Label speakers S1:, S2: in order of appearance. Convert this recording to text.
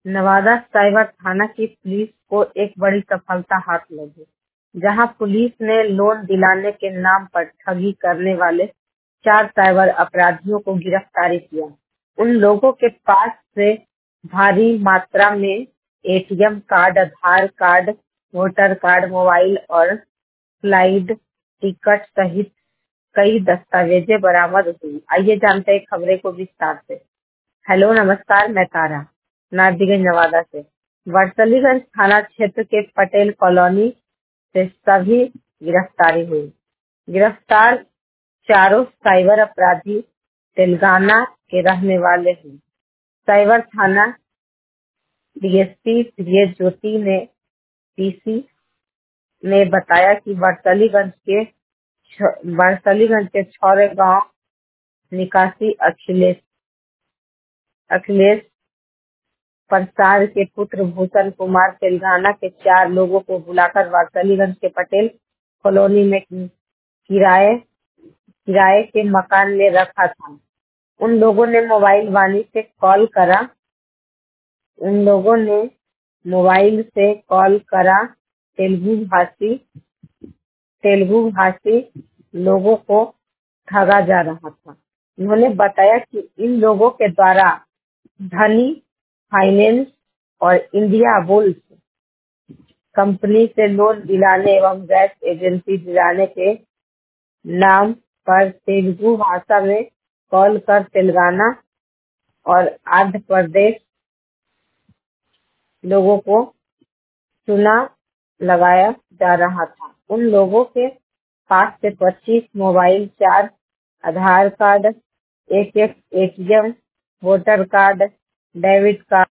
S1: Nawada cyber थाना की police को एक बड़ी सफलता हाथ लगी, जहां पुलिस ने लोन दिलाने के नाम पर ठगी करने वाले 4 साइबर अपराधियों को गिरफ्तार किया। उन लोगों के पास से भारी मात्रा में ATM card, Aadhaar card, voter card, mobile और फ्लाइट टिकट सहित कई दस्तावेजें बरामद हुई। आइए जानते हैं खबरें को विस्तार से। हेलो, नमस्कार, मैं तारा नारदीगंज नवादा से। वर्सलीगंज थाना क्षेत्र के पटेल कॉलोनी से सभी गिरफ्तारी हुई। गिरफ्तार चारों साइबर अपराधी तेलंगाना के रहने वाले हैं। साइबर थाना डीएसपी प्रिय ज्योति ने पीसी ने बताया कि वर्सलीगंज के छौरे गांव निवासी अखिलेश प्रसाद के पुत्र भूषण कुमार तेलंगाना के 4 लोगों को बुलाकर वारसलीगंज के पटेल कॉलोनी में किराए के मकान में रखा था। उन लोगों ने मोबाइल से कॉल करा तेलुगु भाषी लोगों को ठगा जा रहा था। उन्होंने बताया कि इन लोगों के द्वारा धनी फाइनेंस और इंडिया बुल्स कंपनी से लोन दिलाने एवं गैस एजेंसी दिलाने के नाम पर तेलुगु भाषा में कॉल कर तेलंगाना और आंध्र प्रदेश लोगों को चूना लगाया जा रहा था। उन लोगों के पास से 25 मोबाइल, 4 आधार कार्ड, एक ATM, voter card, debit card